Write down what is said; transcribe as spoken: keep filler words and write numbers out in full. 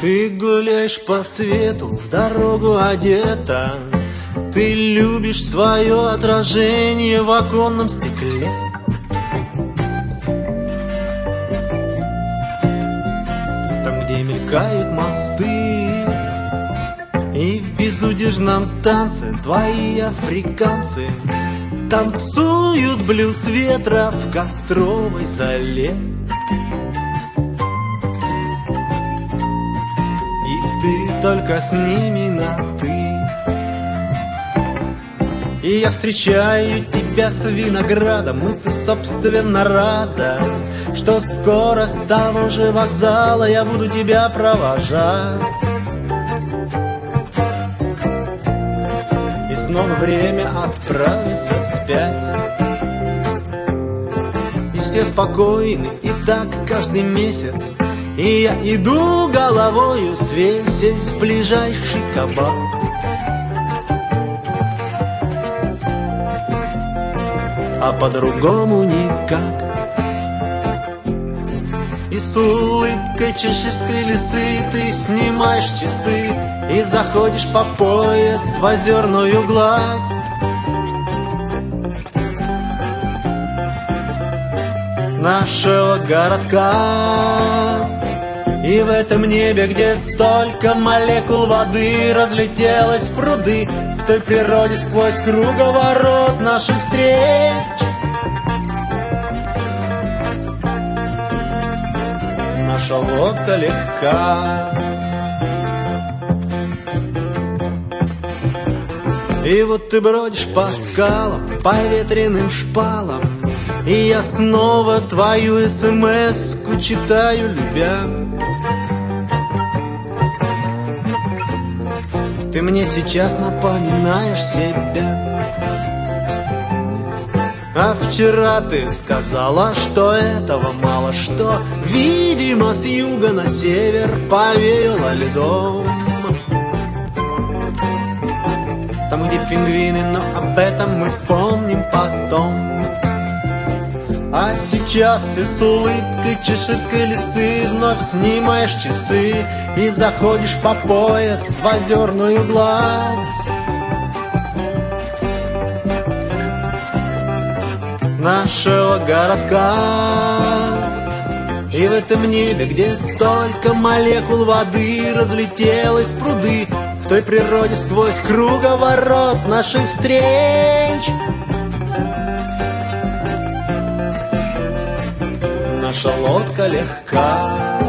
Ты гуляешь по свету, в дорогу одета. Ты любишь свое отражение в оконном стекле. Там, где мелькают мосты, и в безудержном танце твои африканцы танцуют блюз ветра в костровой зале. И ты только с ними на «ты». И я встречаю тебя с виноградом, и ты, собственно, рада, что скоро с того же вокзала я буду тебя провожать. И снова время отправиться вспять. И все спокойны, и так каждый месяц. И я иду головою, свесясь в ближайший кабак. А по-другому никак. И с улыбкой чеширской лисы ты снимаешь часы и заходишь по пояс в озерную гладь. Нашего городка. И в этом небе, где столько молекул воды разлетелось в пруды, в той природе сквозь круговорот наших встреч. Наша лодка легка. И вот ты бродишь по скалам, по ветреным шпалам, и я снова твою смс-ку читаю, любя. Ты мне сейчас напоминаешь себя. А вчера ты сказала, что этого мало, что, видимо, с юга на север повеяло льдом. Там, где пингвины, но об этом мы вспомним потом. А сейчас ты с улыбкой чеширской лисы вновь снимаешь часы и заходишь по пояс в озерную гладь. Нашего городка. И в этом небе, где столько молекул воды разлетелось в пруды, в той природе сквозь круговорот наших встреч. Наша лодка легка.